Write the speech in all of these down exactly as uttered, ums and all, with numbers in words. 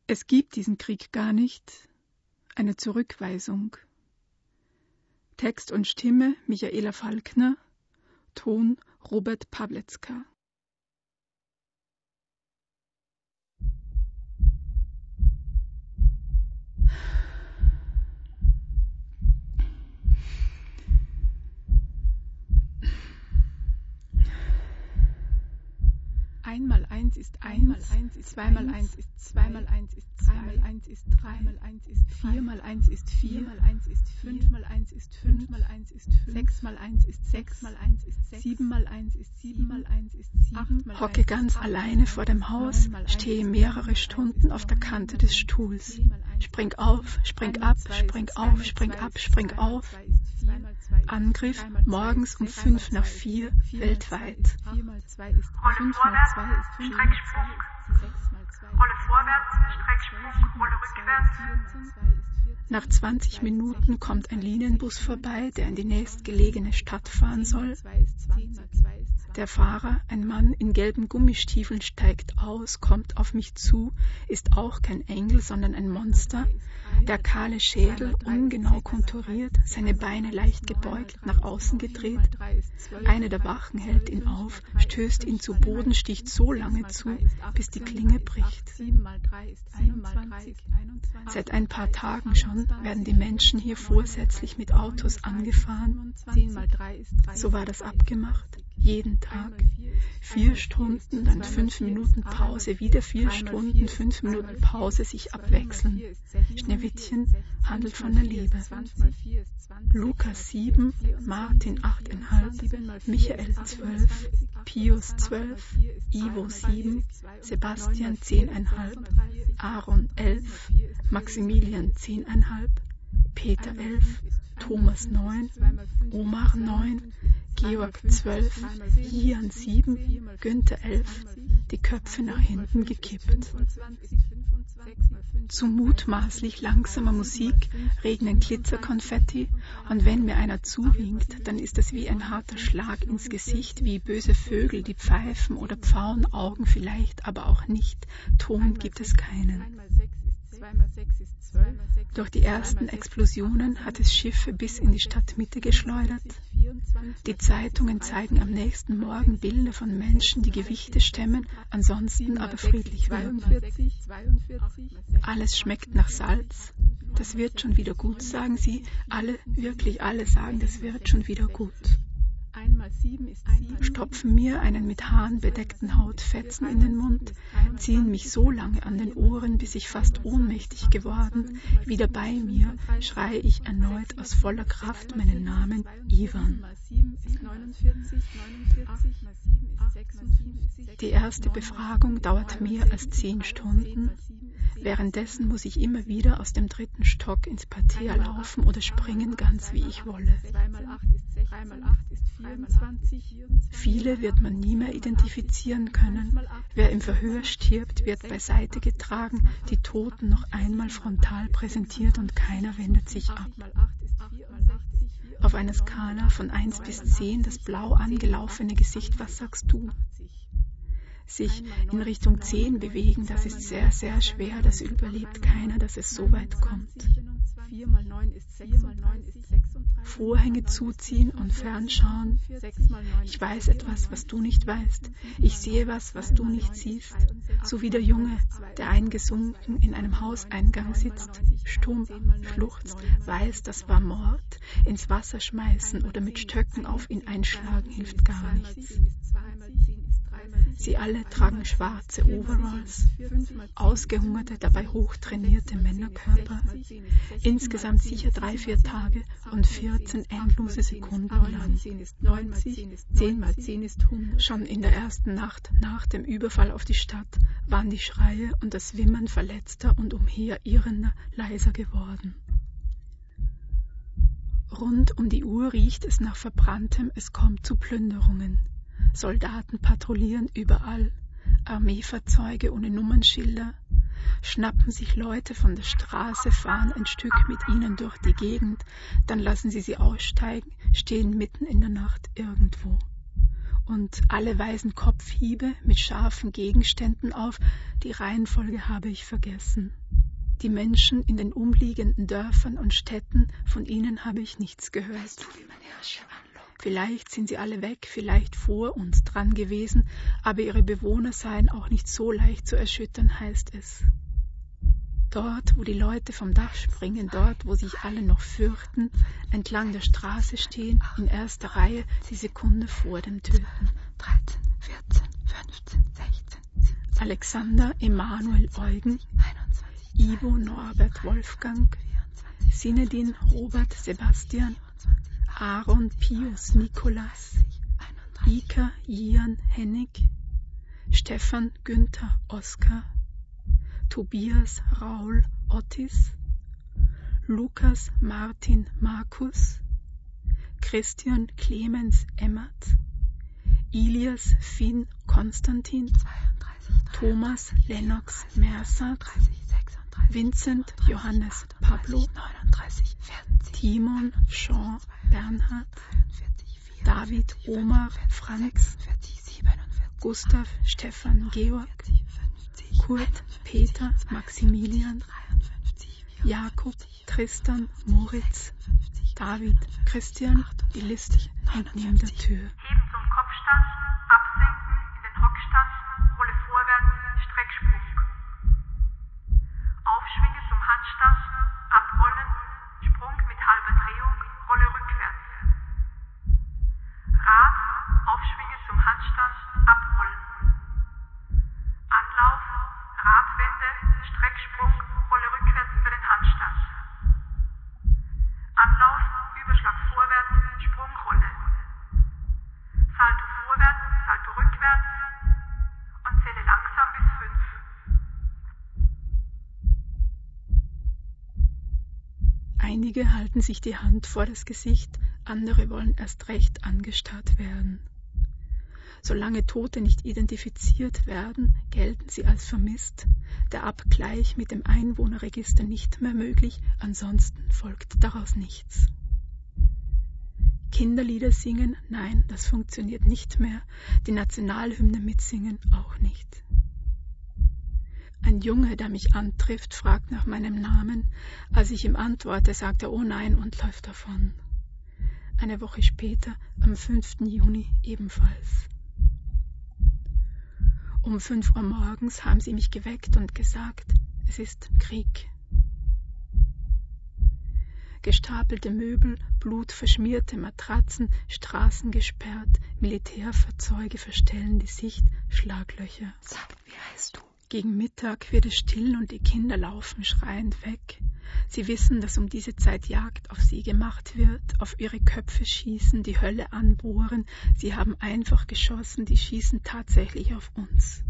Es gibt diesen Krieg gar nicht, eine Zurückweisung. Text und Stimme Michaela Falkner, Ton Robert Pawlecka. Einmal eins ist einmal eins, zweimal eins ist zweimal eins ist zweimal eins ist dreimal eins ist viermal eins ist viermal eins ist fünfmal eins ist fünfmal eins ist sechsmal eins ist sechsmal eins ist sechs, siebenmal eins ist siebenmal eins ist sieben. Hocke ganz alleine vor dem Haus, stehe mehrere Stunden auf der Kante des Stuhls. Spring auf, spring ab, spring auf, spring ab, spring auf. Angriff morgens um fünf nach vier weltweit. Rolle vorwärts, Strecksprung. Rolle vorwärts, Strecksprung, Rolle rückwärts. Nach zwanzig Minuten kommt ein Linienbus vorbei, der in die nächstgelegene Stadt fahren soll. Der Fahrer, ein Mann in gelben Gummistiefeln, steigt aus, kommt auf mich zu, ist auch kein Engel, sondern ein Monster. Der kahle Schädel, ungenau konturiert, seine Beine leicht gebeugt, nach außen gedreht. Eine der Wachen hält ihn auf, stößt ihn zu Boden, sticht so lange zu, bis die Klinge bricht. Seit ein paar Tagen schon werden die Menschen hier vorsätzlich mit Autos angefahren. So war das abgemacht. Jeden Tag. Vier Stunden, dann fünf Minuten Pause, wieder vier Stunden, fünf Minuten Pause, sich abwechseln. Schneewittchen handelt von der Liebe. Lukas sieben, Martin acht Komma fünf, Michael zwölf, Pius zwölf, Ivo sieben, Sebastian zehn Komma fünf, Aaron elf, Maximilian zehn Komma fünf, Peter elf, Thomas neun, Omar neun, Georg zwölf, Jan sieben, Günther elf, die Köpfe nach hinten gekippt. Zu mutmaßlich langsamer Musik regnen Glitzerkonfetti, und wenn mir einer zuwinkt, dann ist es wie ein harter Schlag ins Gesicht, wie böse Vögel, die pfeifen, oder Pfauenaugen vielleicht, aber auch nicht. Ton gibt es keinen. Durch die ersten Explosionen hat es Schiffe bis in die Stadtmitte geschleudert. Die Zeitungen zeigen am nächsten Morgen Bilder von Menschen, die Gewichte stemmen, ansonsten aber friedlich wirken. Alles schmeckt nach Salz. Das wird schon wieder gut, sagen sie. Alle, wirklich alle sagen, das wird schon wieder gut. Stopfen mir einen mit Haaren bedeckten Hautfetzen in den Mund, ziehen mich so lange an den Ohren, bis ich fast ohnmächtig geworden. Wieder bei mir schreie ich erneut aus voller Kraft meinen Namen Ivan. Die erste Befragung dauert mehr als zehn Stunden. Währenddessen muss ich immer wieder aus dem dritten Stock ins Parterre laufen oder springen, ganz wie ich wolle. Viele wird man nie mehr identifizieren können. Wer im Verhör stirbt, wird beiseite getragen, die Toten noch einmal frontal präsentiert und keiner wendet sich ab. Auf einer Skala von eins bis zehn das blau angelaufene Gesicht, was sagst du? Sich in Richtung zehn bewegen, das ist sehr, sehr schwer, das überlebt keiner, dass es so weit kommt. Vorhänge zuziehen und fernschauen. Ich weiß etwas, was du nicht weißt. Ich sehe was, was du nicht siehst. So wie der Junge, der eingesunken in einem Hauseingang sitzt, stumm, schluchzt, weiß, das war Mord. Ins Wasser schmeißen oder mit Stöcken auf ihn einschlagen hilft gar nichts. Sie alle tragen schwarze Overalls, ausgehungerte, dabei hochtrainierte Männerkörper, insgesamt sicher drei, vier Tage und vierzehn endlose Sekunden lang. zehn mal zehn ist hundert. Schon in der ersten Nacht nach dem Überfall auf die Stadt waren die Schreie und das Wimmern Verletzter und Umherirrender leiser geworden. Rund um die Uhr riecht es nach Verbranntem, es kommt zu Plünderungen. Soldaten patrouillieren überall, Armeefahrzeuge ohne Nummernschilder, schnappen sich Leute von der Straße, fahren ein Stück mit ihnen durch die Gegend, dann lassen sie sie aussteigen, stehen mitten in der Nacht irgendwo. und alle weisen Kopfhiebe mit scharfen Gegenständen auf, die Reihenfolge habe ich vergessen. Die Menschen in den umliegenden Dörfern und Städten, von ihnen habe ich nichts gehört. Weißt du, wie man Hirsche anlockt? Vielleicht sind sie alle weg, vielleicht vor uns dran gewesen, aber ihre Bewohner seien auch nicht so leicht zu erschüttern, heißt es. Dort, wo die Leute vom Dach springen, dort, wo sich alle noch fürchten, entlang der Straße stehen, in erster Reihe, die Sekunde vor dem Töten. dreizehn, vierzehn, fünfzehn, sechzehn, siebzehn, Alexander Emanuel Eugen, einundzwanzig, Ivo Norbert Wolfgang, Sinedin Robert Sebastian, Aaron Pius Nikolas, Ika Jian Hennig, Stefan Günther Oskar, Tobias Raul Ottis, Lukas Martin Markus, Christian Clemens Emmert, Ilias Finn Konstantin, Thomas Lennox Mersat, Vincent Johannes Pablo, Timon Jean Bernhard, David Omar Franz, Gustav Stefan Georg, Kurt Peter Maximilian, Jakob Tristan Moritz, David Christian, die Liste hängt neben der Tür. Heben zum Kopfstand, absenken in den Hockstand, Rolle vorwärts, Strecksprung. Aufschwingen zum Handstand, abrollen, Sprung mit halber Drehung, Rolle rückwärts. Rad, aufschwingen zum Handstand, abrollen. Anlauf, Radwende, Strecksprung, Rolle rückwärts über den Handstand. Anlauf, Überschlag vorwärts, Sprungrolle. Salto vorwärts, Salto rückwärts und zähle langsam bis fünf. Einige halten sich die Hand vor das Gesicht, andere wollen erst recht angestarrt werden. Solange Tote nicht identifiziert werden, gelten sie als vermisst, der Abgleich mit dem Einwohnerregister nicht mehr möglich, ansonsten folgt daraus nichts. Kinderlieder singen, nein, das funktioniert nicht mehr, die Nationalhymne mitsingen auch nicht. Ein Junge, der mich antrifft, fragt nach meinem Namen. Als ich ihm antworte, sagt er oh nein und läuft davon. Eine Woche später, am fünften Juni, ebenfalls. Um fünf Uhr morgens haben sie mich geweckt und gesagt, es ist Krieg. Gestapelte Möbel, blutverschmierte Matratzen, Straßen gesperrt, Militärfahrzeuge verstellen die Sicht, Schlaglöcher. Sag, wie heißt du? Gegen Mittag wird es still und die Kinder laufen schreiend weg. Sie wissen, dass um diese Zeit Jagd auf sie gemacht wird, auf ihre Köpfe schießen, die Hölle anbohren. Sie haben einfach geschossen, die schießen tatsächlich auf uns.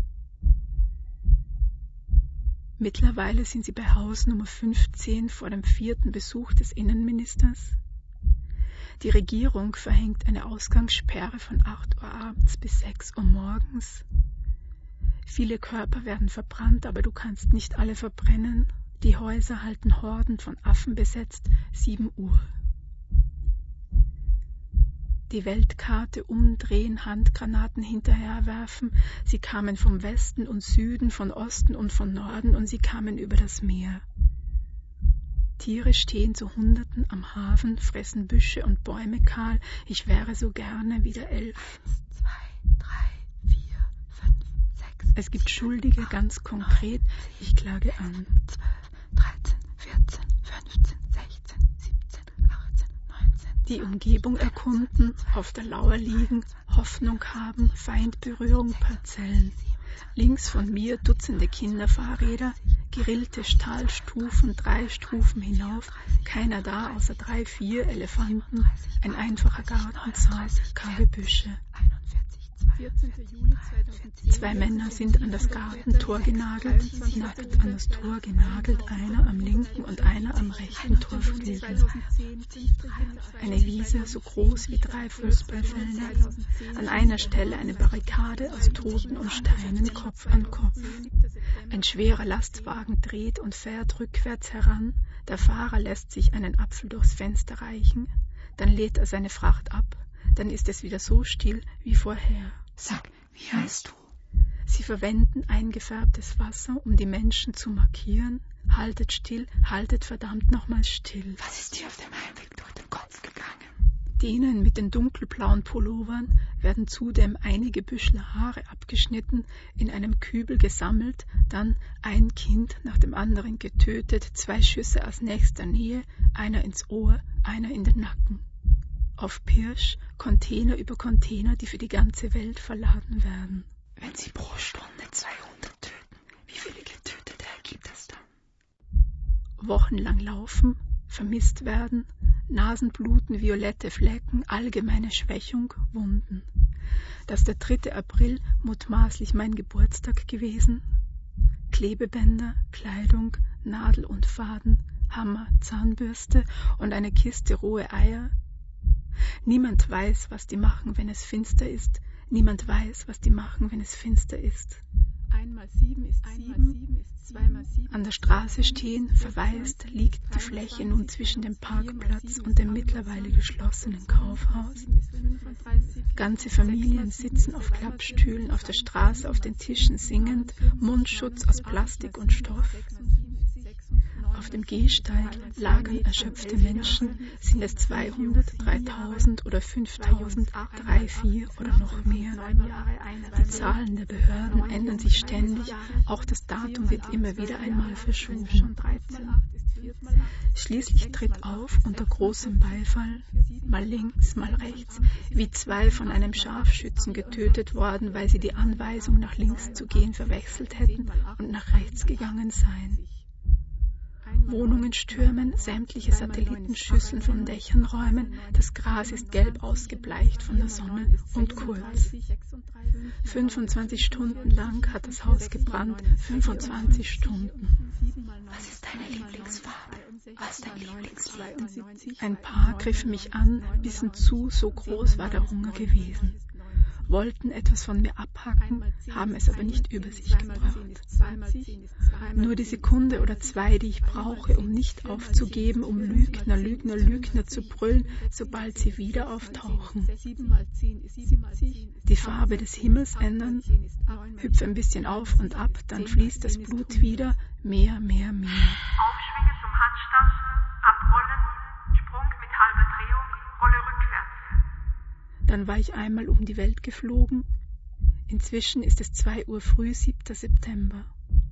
Mittlerweile sind sie bei Haus Nummer fünfzehn vor dem vierten Besuch des Innenministers. Die Regierung verhängt eine Ausgangssperre von acht Uhr abends bis sechs Uhr morgens. Viele Körper werden verbrannt, aber du kannst nicht alle verbrennen. Die Häuser halten Horden von Affen besetzt, sieben Uhr. Die Weltkarte umdrehen, Handgranaten hinterherwerfen. Sie kamen vom Westen und Süden, von Osten und von Norden und sie kamen über das Meer. Tiere stehen zu Hunderten am Hafen, fressen Büsche und Bäume kahl. Ich wäre so gerne wieder elf. Eins, zwei, drei, vier, fünf, sechs. Es gibt Schuldige, ganz konkret. Ich klage an. zwölf, dreizehn, vierzehn, fünfzehn, sechzehn, siebzehn, achtzehn, neunzehn. Die Umgebung erkunden, auf der Lauer liegen, Hoffnung haben, Feindberührung, Parzellen. Links von mir Dutzende Kinderfahrräder, gerillte Stahlstufen, drei Stufen hinauf, keiner da außer drei, vier Elefanten, ein einfacher Gartenzaun, karge Büsche. vierzehnten Juli zweitausendzehn. Zwei Männer sind an das Gartentor genagelt, nackt an das Tor genagelt, einer am linken und einer am rechten Torflügel. Eine Wiese so groß wie drei Fußballfelder, an einer Stelle eine Barrikade aus Toten und Steinen Kopf an Kopf. Ein schwerer Lastwagen dreht und fährt rückwärts heran, der Fahrer lässt sich einen Apfel durchs Fenster reichen, dann lädt er seine Fracht ab, dann ist es wieder so still wie vorher. Sag, wie heißt du? Sie verwenden eingefärbtes Wasser, um die Menschen zu markieren. Haltet still, haltet verdammt nochmal still. Was ist dir auf dem Heimweg durch den Kopf gegangen? Denen mit den dunkelblauen Pullovern werden zudem einige Büschel Haare abgeschnitten, in einem Kübel gesammelt, dann ein Kind nach dem anderen getötet, zwei Schüsse aus nächster Nähe, einer ins Ohr, einer in den Nacken. Auf Pirsch Container über Container, die für die ganze Welt verladen werden. Wenn Sie pro Stunde zweihundert töten, wie viele Getötete ergibt es dann? Wochenlang laufen, vermisst werden, Nasenbluten, violette Flecken, allgemeine Schwächung, Wunden. Dass der dritte April mutmaßlich mein Geburtstag gewesen? Klebebänder, Kleidung, Nadel und Faden, Hammer, Zahnbürste und eine Kiste rohe Eier. Niemand weiß, was die machen, wenn es finster ist. Niemand weiß, was die machen, wenn es finster ist. Einmal sieben ist sieben, zweimal sieben. An der Straße stehen, verwaist, liegt die Fläche nun zwischen dem Parkplatz und dem mittlerweile geschlossenen Kaufhaus. Ganze Familien sitzen auf Klappstühlen auf der Straße, auf den Tischen singend, Mundschutz aus Plastik und Stoff. Auf dem Gehsteig lagern erschöpfte Menschen. Sind es zweihundert, dreitausend oder fünftausend, drei, vier oder noch mehr? Die Zahlen der Behörden ändern sich ständig. Auch das Datum wird immer wieder einmal verschoben. Schließlich tritt auf unter großem Beifall, mal links, mal rechts, wie zwei von einem Scharfschützen getötet worden, weil sie die Anweisung, nach links zu gehen, verwechselt hätten und nach rechts gegangen seien. Wohnungen stürmen, sämtliche Satellitenschüsseln von Dächern räumen, das Gras ist gelb ausgebleicht von der Sonne und kurz. fünfundzwanzig Stunden lang hat das Haus gebrannt, fünfundzwanzig Stunden. Was ist deine Lieblingsfarbe? Was ist dein Lieblingslied? Ein Paar griffen mich an, bissen zu, so groß war der Hunger gewesen. Wollten etwas von mir abhacken, haben es aber nicht über sich gebracht. Nur die Sekunde oder zwei, die ich brauche, um nicht aufzugeben, um Lügner, Lügner, Lügner zu brüllen, sobald sie wieder auftauchen. Die Farbe des Himmels ändern, hüpfe ein bisschen auf und ab, dann fließt das Blut wieder, mehr, mehr, mehr. Aufschwingen zum Handstand, abrollen, Sprung mit halber Drehung, Rolle rückwärts. Dann war ich einmal um die Welt geflogen. Inzwischen ist es zwei Uhr früh, siebter September.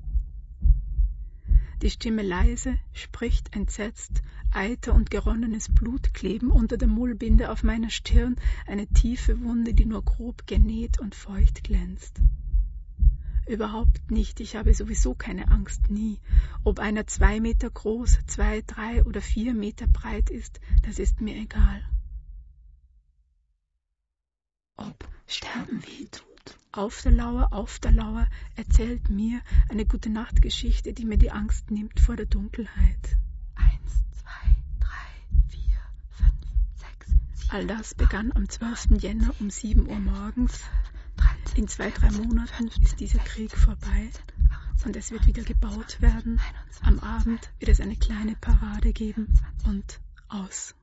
Die Stimme leise, spricht entsetzt, Eiter und geronnenes Blut kleben unter der Mullbinde auf meiner Stirn, eine tiefe Wunde, die nur grob genäht und feucht glänzt. Überhaupt nicht, ich habe sowieso keine Angst, nie. Ob einer zwei Meter groß, zwei, drei oder vier Meter breit ist, das ist mir egal. Ob Sterben weh tut. Auf der Lauer, auf der Lauer erzählt mir eine Gute-Nacht-Geschichte, die mir die Angst nimmt vor der Dunkelheit. Eins, zwei, drei, vier, fünf, sechs, sieben. All das begann am zwölften Jänner um sieben Uhr morgens. In zwei, drei Monaten ist dieser Krieg vorbei und es wird wieder gebaut werden. Am Abend wird es eine kleine Parade geben und aus.